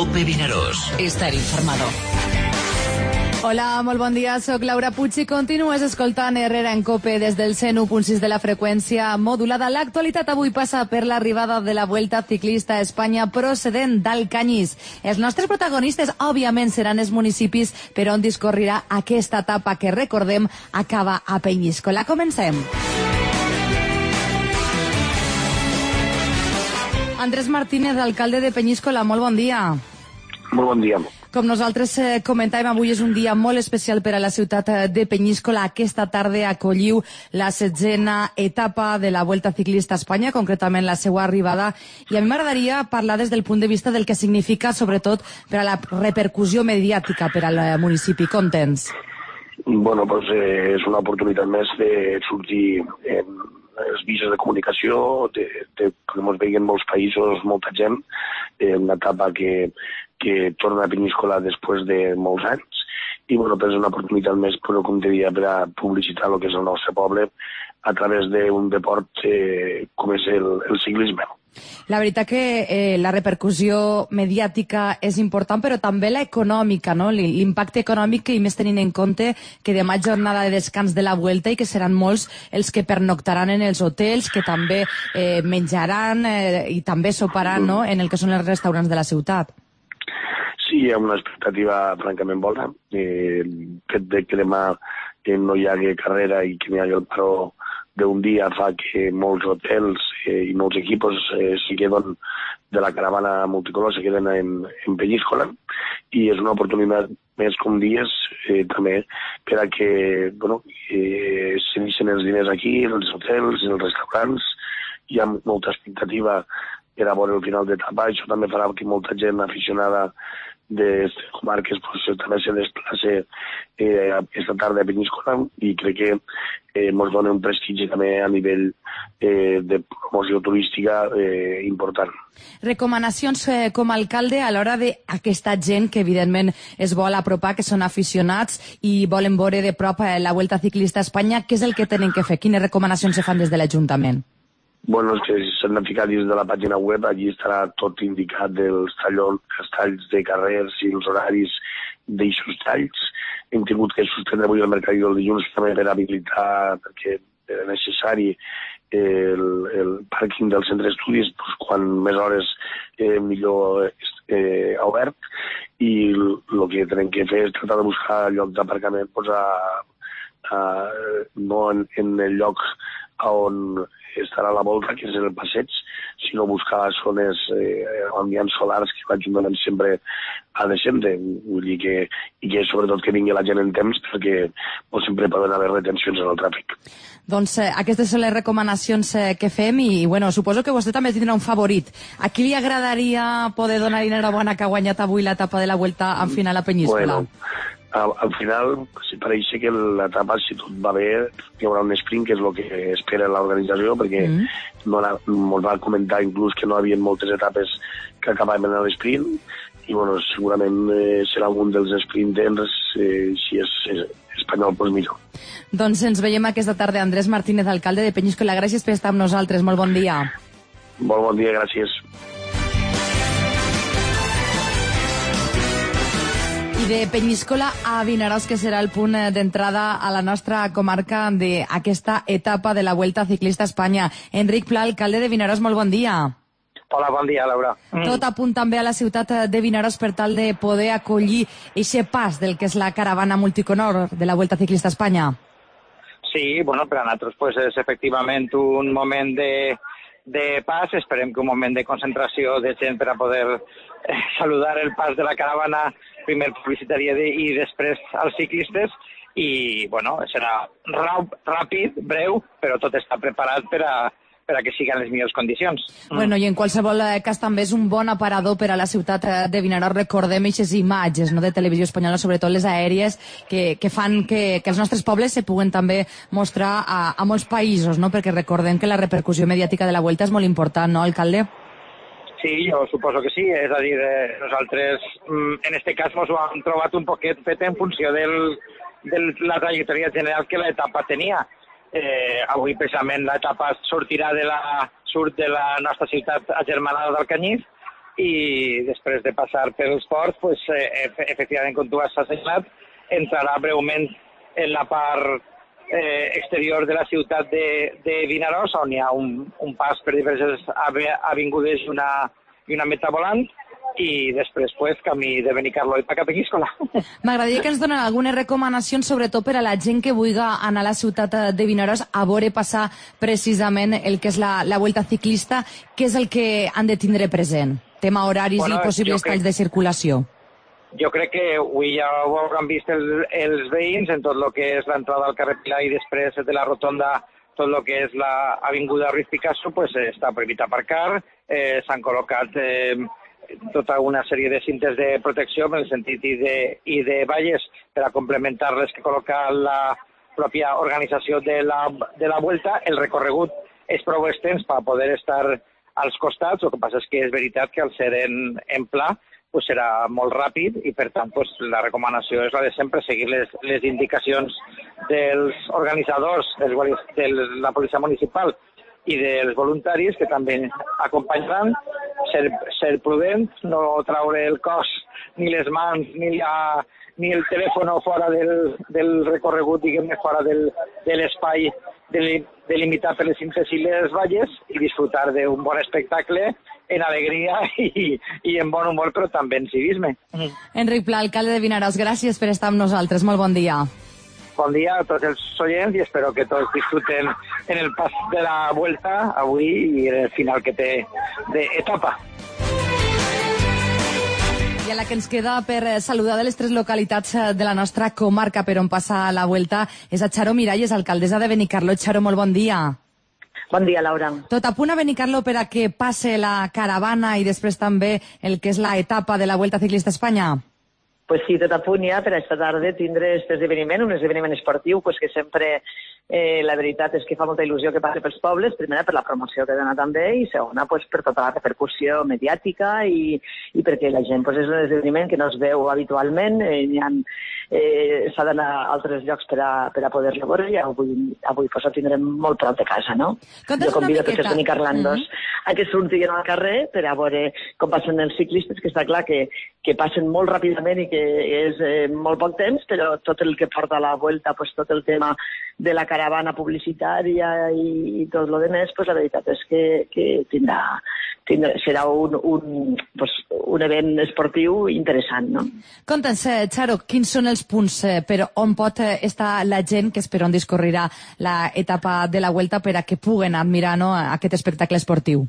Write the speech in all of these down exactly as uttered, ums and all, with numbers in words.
COPE Vinaròs. Estar informado. Hola, molt bon dia, soc Laura Puig i continues escoltant Herrera en COPE des del cent u punt sis de la freqüència modulada. L'actualitat avui passa per l'arribada de la Vuelta Ciclista a Espanya procedent d'Alcanyís. Els nostres protagonistes, òbviament, seran els municipis per on discorrirà aquesta etapa que, recordem, acaba a Penyíscola. Comencem. Andrés Martínez, alcalde de Penyíscola, molt bon dia. Molt bon dia. Com nosaltres eh, comentàvem, avui és un dia molt especial per a la ciutat de Penyíscola. Aquesta tarda acolliu la setzena etapa de la Vuelta Ciclista a Espanya, concretament la seva arribada, i a mi m'agradaria parlar des del punt de vista del que significa, sobretot, per a la repercussió mediàtica per al municipi. Com tens? Bueno, doncs eh, és una oportunitat més de sortir en els vises de comunicació, de, de, que ens veien molts països, molta gent, eh, una etapa que que torna a Penyíscola després de molts anys, i bueno, és una oportunitat més, però com te deia, per a publicitar el que és el nostre poble a través d'un deport eh, com és el, el ciclisme. La veritat que eh, la repercussió mediàtica és important, però també la econòmica, no? L'impacte econòmic, i més tenint en compte que demà és jornada de descans de la Vuelta i que seran molts els que pernoctaran en els hotels, que també eh, menjaran eh, i també soparan, no?, en el que són els restaurants de la ciutat. Sí, hi ha una expectativa francament bona. Eh, el fet de que demà eh, no hi hagi carrera i que n'hi hagi el paró d'un dia fa que molts hotels eh, i molts equipos eh, se queden de la caravana multicolor, se queden en, en Penyíscola, i és una oportunitat més, com dies, eh, també per a que bueno, eh, se deixen els diners aquí, en els hotels, en els restaurants. Hi ha molta expectativa per a veure el final d'etapa. Això també farà que molta gent aficionada de comarques pues, també se desplace eh, aquesta tarda a Penyíscola, i crec que eh, ens dona un prestigi també a nivell eh, de promoció turística eh, important. Recomanacions eh, com a alcalde a l'hora d'aquesta gent que evidentment es vol apropar, que són aficionats i volen veure de prop eh, la Vuelta Ciclista a Espanya, què és el que tenen que fer? Quines recomanacions se fan des de l'Ajuntament? Bueno, és que si s'han de ficar dins de la pàgina web, allí estarà tot indicat dels tallons, els talls de carrers i els horaris d'eixos talls. Hem tingut que suspendre avui el mercat del dilluns també per habilitar, perquè era necessari el, el pàrquing del centre d'estudis, doncs, quan més hores eh, millor eh, obert, i el que tenim que fer és tratar de buscar lloc d'aparcament doncs, a, a, no en, en el lloc on estarà la volta, que és el passeig, sinó buscar zones eh, ambients solars que l'Ajuntament sempre ha de sempre, vull dir que, i que sobretot que vingui la gent en temps, perquè pues, sempre poden haver retencions en el tràfic. Doncs eh, aquestes són les recomanacions eh, que fem, i bueno, suposo que vostè també tindrà un favorit. A qui li agradaria poder donar enhorabona que ha guanyat avui l'etapa de la Vuelta en final a Penyíscola? Bueno, al, al final, si pareix que l'etapa, si tot va bé, hi haurà un sprint, que és el que espera l'organització, perquè mm. no ens va comentar inclús que no hi havia moltes etapes que acabaven en l'esprint, i bueno, segurament eh, serà un dels sprinters, eh, si és eh, espanyol, doncs millor. Doncs ens veiem aquesta tarda. Andrés Martínez, alcalde de Penyíscola, gràcies per estar amb nosaltres. Molt bon dia. Molt bon dia, gràcies. I de Penyíscola a Vinaròs, que serà el punt d'entrada a la nostra comarca d'aquesta etapa de la Vuelta Ciclista a Espanya. Enric Pla, alcalde de Vinaròs, molt bon dia. Hola, bon dia, Laura. Mm. Tot a punt també a la ciutat de Vinaròs per tal de poder acollir aquest pas del que és la caravana multicolor de la Vuelta Ciclista a Espanya. Sí, bueno, per a nosaltres pues, és efectivament un moment de, de pas, esperem que un moment de concentració de gent per a poder eh, saludar el pas de la caravana, primer publicitària i després als ciclistes, i bueno, serà ràpid, breu, però tot està preparat per a per a que siguin les millors condicions. Bueno, i en qualsevol cas també és un bon aparador per a la ciutat de Vinaròs. Recordem aquestes imatges, no?, de televisió espanyola, sobretot les aèries, que, que fan que, que els nostres pobles se puguen també mostrar a, a molts països, no?, perquè recordem que la repercussió mediàtica de la Vuelta és molt important, no, alcalde? Sí, jo suposo que sí. És a dir, eh, nosaltres en este cas ens ho hem trobat un poquet fet en funció del, de la trajectòria general que l'etapa tenia. Eh, avui precisament l'etapa sortirà de la, surt de la nostra ciutat agermanada d'Alcanyís i després de passar pels ports, pues, eh, efectivament, com tu has assenyalat, entrarà breument en la part eh, exterior de la ciutat de, de Vinaròs, on hi ha un, un pas per diverses avingudes i una, i una meta volant, i després, pues, camí de Benicarló i cap a Penyíscola. M'agradaria que ens donen algunes recomanacions, sobretot per a la gent que vulgui anar a la ciutat de Vinaròs a veure passar precisament el que és la, la Vuelta Ciclista. Què és el que han de tindre present? Tema horaris bueno, i possibles talls de circulació. Jo crec que avui ja ho hauran vist els, els veïns en tot el que és l'entrada al carrer Pilar i després de la rotonda tot el que és l'avinguda Ruiz Picasso, pues, està prohibit aparcar, eh, s'han col·locat eh, tota una sèrie de cintes de protecció en el sentit i de, i de valles per a complementar les que col·loca la pròpia organització de la, de la Vuelta. El recorregut és prou extens per poder estar als costats, el que passa és que és veritat que al ser en, en pla pues serà molt ràpid i per tant pues, la recomanació és la de sempre, seguir les, les indicacions dels organitzadors, dels, de la policia municipal i dels voluntaris que també acompanyaran, ser, ser prudent, no traure el cos ni les mans ni, la, ni el telèfon fora del, del recorregut, diguem-ne, fora del, de l'espai delimitat per les cintes i les valles i disfrutar d'un bon espectacle en alegria i, i en bon humor, però també en civisme. Mm. Enric Pla, alcalde de Vinaròs, gràcies per estar amb nosaltres. Molt bon dia. Bon dia a tots els oients i espero que tots disfruten en el pas de la Vuelta avui i en el final que té d'etapa. I a la que ens queda per saludar de les tres localitats de la nostra comarca per on passa la Vuelta és a Charo Miralles, alcaldessa de Benicarló. Charo, molt bon dia. Bon dia, Laura. Tot a punt a Benicarló per a que passe la caravana i després també el que és l'etapa de la Vuelta Ciclista a Espanya? Pues sí, tot a punt ja per aquesta tarda tindre aquest esdeveniment, un esdeveniment esportiu pues que sempre eh, la veritat és que fa molta il·lusió que passi pels pobles, primera per la promoció que dona també i segona pues, per tota la repercussió mediàtica i, i perquè la gent pues, és un esdeveniment que no es veu habitualment, eh, n'hi ha eh, s'ha d'anar a altres llocs per a, per a poder-lo veure i avui, avui pues, ho tindrem molt prop de casa, no? Contes jo convido a tots els benicarlandos mm-hmm. a que surtin al carrer per a veure com passen els ciclistes, que està clar que, que passen molt ràpidament i que és eh, molt poc temps, però tot el que porta a la Vuelta, pues, tot el tema de la caravana publicitària i, i tot el que més, pues, la veritat és que, que tindrà, tindrà, serà un, un, pues, un event esportiu interessant, no? Conta'ns, Charo, quins són els punts eh, per on pot estar la gent, que és per on discorrirà l'etapa de la Vuelta per a que puguen admirar, no, aquest espectacle esportiu?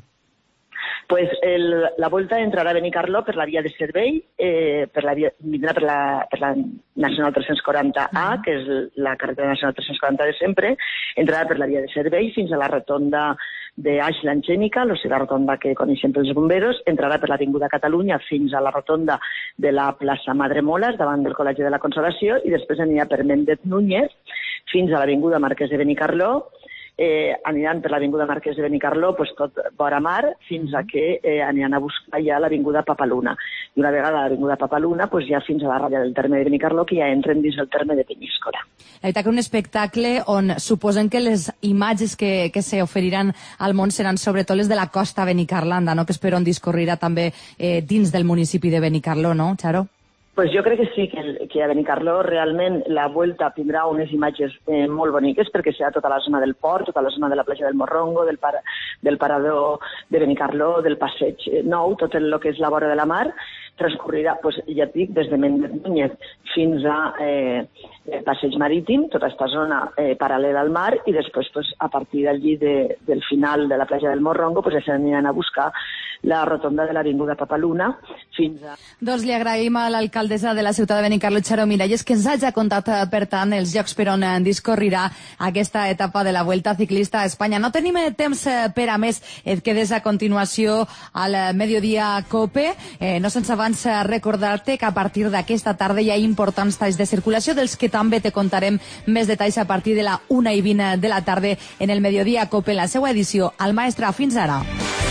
Pues el, la Vuelta entrarà a Benicarló per la via de servei, eh, per la via, vindrà per la, per la Nacional tres-cents quaranta A, que és la carretera Nacional tres-cents quaranta de sempre, entrarà per la via de servei fins a la rotonda d'Aix Langènica, o sigui, la rotonda que coneixem pels bomberos, entrarà per l'Avinguda Catalunya fins a la rotonda de la plaça Madremoles, davant del Col·legi de la Consolació, i després anirà per Méndez Núñez fins a l'Avinguda Marquès de Benicarló, eh, aniran per l'Avinguda Marquès de Benicarló pues, tot vora mar fins a que eh, aniran a buscar ja l'Avinguda Papaluna. I una vegada a l'Avinguda Papaluna pues, ja fins a la ratlla del terme de Benicarló, que ja entren dins el terme de Penyíscola. La veritat que un espectacle on suposen que les imatges que, que s'oferiran al món seran sobretot les de la costa benicarlanda, no? Que és per on discorrirà també eh, dins del municipi de Benicarló, no, Charo? Pues jo crec que sí, que, que a Benicarló realment la Vuelta tindrà unes imatges eh, molt boniques perquè serà tota la zona del port, tota la zona de la platja del Morrongo, del, par del parador de Benicarló, del passeig nou, tot el que és la vora de la mar, transcorrirà, pues, ja et dic, des de Méndez Núñez fins a eh, el passeig marítim, tota aquesta zona eh, paral·lela al mar, i després pues, a partir d'allí de, del final de la platja del Morrongo pues, ja s'aniran a buscar la rotonda de l'Avinguda Papaluna fins a... Doncs li agraïm a l'alcaldessa de la ciutat de Benicarló, Charo Miralles, que ens hagi contat, per tant, els llocs per on discorrirà aquesta etapa de la Vuelta Ciclista a Espanya. No tenim temps per a més. Et quedes a continuació al Mediodía Cope. Eh, no sense abans recordar-te que a partir d'aquesta tarda hi ha importants talls de circulació, dels que també te contarem més detalls a partir de la una i vint de la tarda en el Mediodía Cope, en la seva edició. Al Maestra, fins ara.